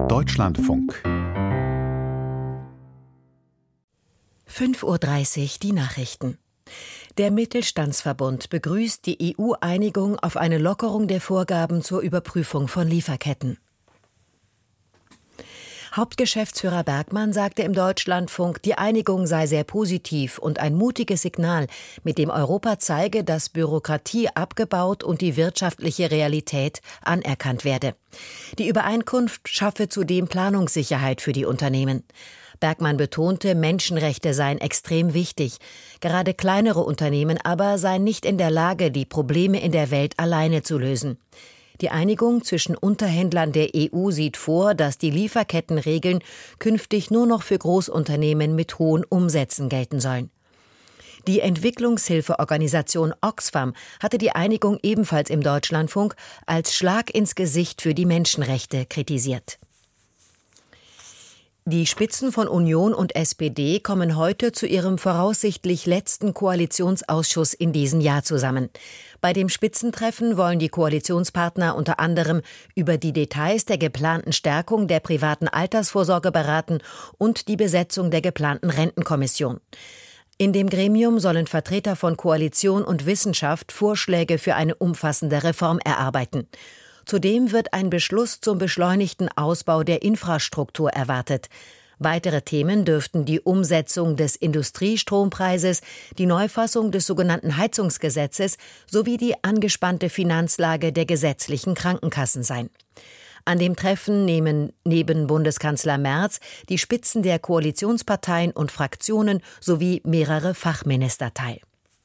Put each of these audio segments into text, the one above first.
Deutschlandfunk 5:30 Uhr die Nachrichten. Der Mittelstandsverbund begrüßt die EU-Einigung auf eine Lockerung der Vorgaben zur Überprüfung von Lieferketten. Hauptgeschäftsführer Bergmann sagte im Deutschlandfunk, die Einigung sei sehr positiv und ein mutiges Signal, mit dem Europa zeige, dass Bürokratie abgebaut und die wirtschaftliche Realität anerkannt werde. Die Übereinkunft schaffe zudem Planungssicherheit für die Unternehmen. Bergmann betonte, Menschenrechte seien extrem wichtig. Gerade kleinere Unternehmen aber seien nicht in der Lage, die Probleme in der Welt alleine zu lösen. Die Einigung zwischen Unterhändlern der EU sieht vor, dass die Lieferkettenregeln künftig nur noch für Großunternehmen mit hohen Umsätzen gelten sollen. Die Entwicklungshilfeorganisation Oxfam hatte die Einigung ebenfalls im Deutschlandfunk als Schlag ins Gesicht für die Menschenrechte kritisiert. Die Spitzen von Union und SPD kommen heute zu ihrem voraussichtlich letzten Koalitionsausschuss in diesem Jahr zusammen. Bei dem Spitzentreffen wollen die Koalitionspartner unter anderem über die Details der geplanten Stärkung der privaten Altersvorsorge beraten und die Besetzung der geplanten Rentenkommission. In dem Gremium sollen Vertreter von Koalition und Wissenschaft Vorschläge für eine umfassende Reform erarbeiten. Zudem wird ein Beschluss zum beschleunigten Ausbau der Infrastruktur erwartet. Weitere Themen dürften die Umsetzung des Industriestrompreises, die Neufassung des sogenannten Heizungsgesetzes sowie die angespannte Finanzlage der gesetzlichen Krankenkassen sein. An dem Treffen nehmen neben Bundeskanzler Merz die Spitzen der Koalitionsparteien und Fraktionen sowie mehrere Fachminister teil.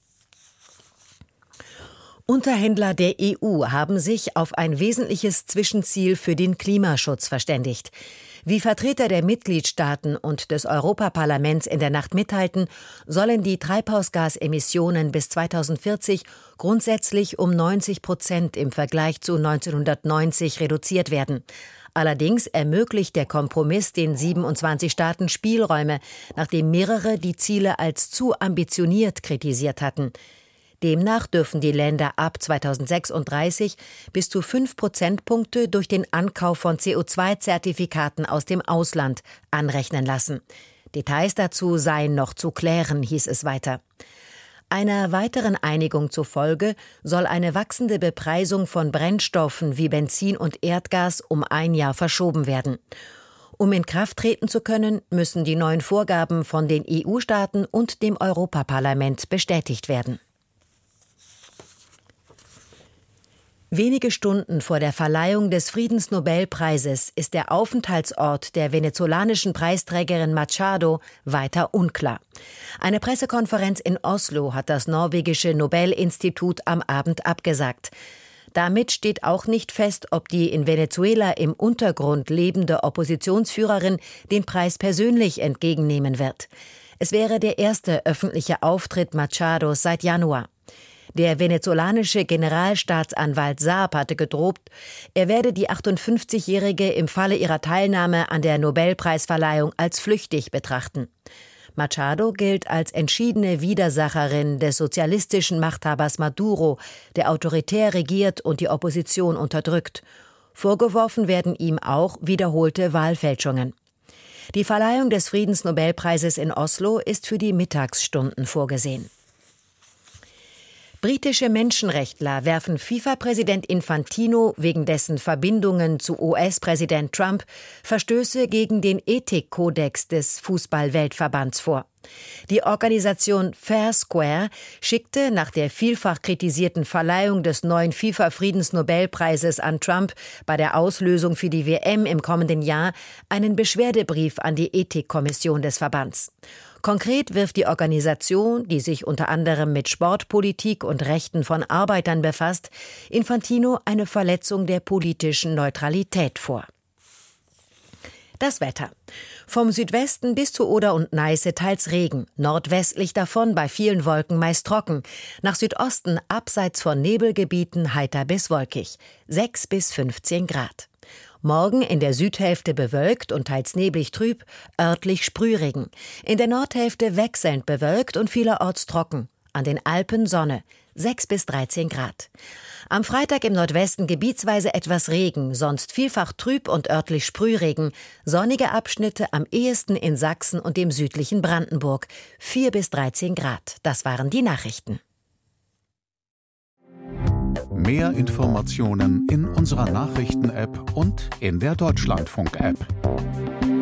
Unterhändler der EU haben sich auf ein wesentliches Zwischenziel für den Klimaschutz verständigt. Wie Vertreter der Mitgliedstaaten und des Europaparlaments in der Nacht mitteilten, sollen die Treibhausgasemissionen bis 2040 grundsätzlich um 90% im Vergleich zu 1990 reduziert werden. Allerdings ermöglicht der Kompromiss den 27 Staaten Spielräume, nachdem mehrere die Ziele als zu ambitioniert kritisiert hatten. Demnach dürfen die Länder ab 2036 bis zu 5 Prozentpunkte durch den Ankauf von CO2-Zertifikaten aus dem Ausland anrechnen lassen. Details dazu seien noch zu klären, hieß es weiter. Einer weiteren Einigung zufolge soll eine wachsende Bepreisung von Brennstoffen wie Benzin und Erdgas um ein Jahr verschoben werden. Um in Kraft treten zu können, müssen die neuen Vorgaben von den EU-Staaten und dem Europaparlament bestätigt werden. Wenige Stunden vor der Verleihung des Friedensnobelpreises ist der Aufenthaltsort der venezolanischen Preisträgerin Machado weiter unklar. Eine Pressekonferenz in Oslo hat das norwegische Nobelinstitut am Abend abgesagt. Damit steht auch nicht fest, ob die in Venezuela im Untergrund lebende Oppositionsführerin den Preis persönlich entgegennehmen wird. Es wäre der erste öffentliche Auftritt Machados seit Januar. Der venezolanische Generalstaatsanwalt Saab hatte gedroht, er werde die 58-Jährige im Falle ihrer Teilnahme an der Nobelpreisverleihung als flüchtig betrachten. Machado gilt als entschiedene Widersacherin des sozialistischen Machthabers Maduro, der autoritär regiert und die Opposition unterdrückt. Vorgeworfen werden ihm auch wiederholte Wahlfälschungen. Die Verleihung des Friedensnobelpreises in Oslo ist für die Mittagsstunden vorgesehen. Britische Menschenrechtler werfen FIFA-Präsident Infantino wegen dessen Verbindungen zu US-Präsident Trump Verstöße gegen den Ethikkodex des Fußball-Weltverbands vor. Die Organisation Fair Square schickte nach der vielfach kritisierten Verleihung des neuen FIFA-Friedensnobelpreises an Trump bei der Auslösung für die WM im kommenden Jahr einen Beschwerdebrief an die Ethikkommission des Verbands. Konkret wirft die Organisation, die sich unter anderem mit Sportpolitik und Rechten von Arbeitern befasst, Infantino eine Verletzung der politischen Neutralität vor. Das Wetter. Vom Südwesten bis zu Oder und Neiße teils Regen, nordwestlich davon bei vielen Wolken meist trocken, nach Südosten abseits von Nebelgebieten heiter bis wolkig, 6 bis 15 Grad. Morgen in der Südhälfte bewölkt und teils neblig trüb, örtlich Sprühregen. In der Nordhälfte wechselnd bewölkt und vielerorts trocken. An den Alpen Sonne, 6 bis 13 Grad. Am Freitag im Nordwesten gebietsweise etwas Regen, sonst vielfach trüb und örtlich Sprühregen. Sonnige Abschnitte am ehesten in Sachsen und dem südlichen Brandenburg. 4 bis 13 Grad. Das waren die Nachrichten. Mehr Informationen in unserer Nachrichten-App und in der Deutschlandfunk-App.